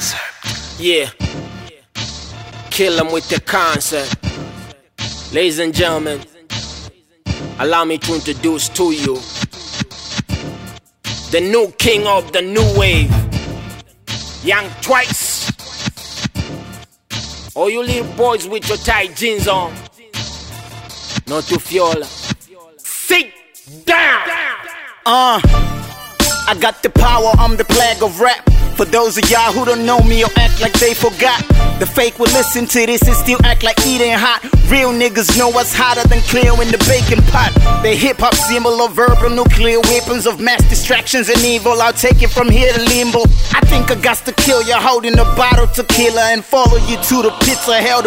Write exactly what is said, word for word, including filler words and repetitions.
concept. Yeah. Kill them with the concept. Ladies and gentlemen, allow me to introduce to you the new king of the new wave, Young Twice. All you little boys with your tight jeans on, not to fuel. Sit down. Uh, I got the power, I'm the plague of rap. For those of y'all who don't know me or act like they forgot, the fake will listen to this and still act like eating hot. Real niggas know what's hotter than clear in the baking pot. The hip-hop symbol of verbal nuclear weapons of mass distractions and evil. I'll take it from here to limbo. I think I got to kill you holding a bottle tequila and follow you to the pits of hell.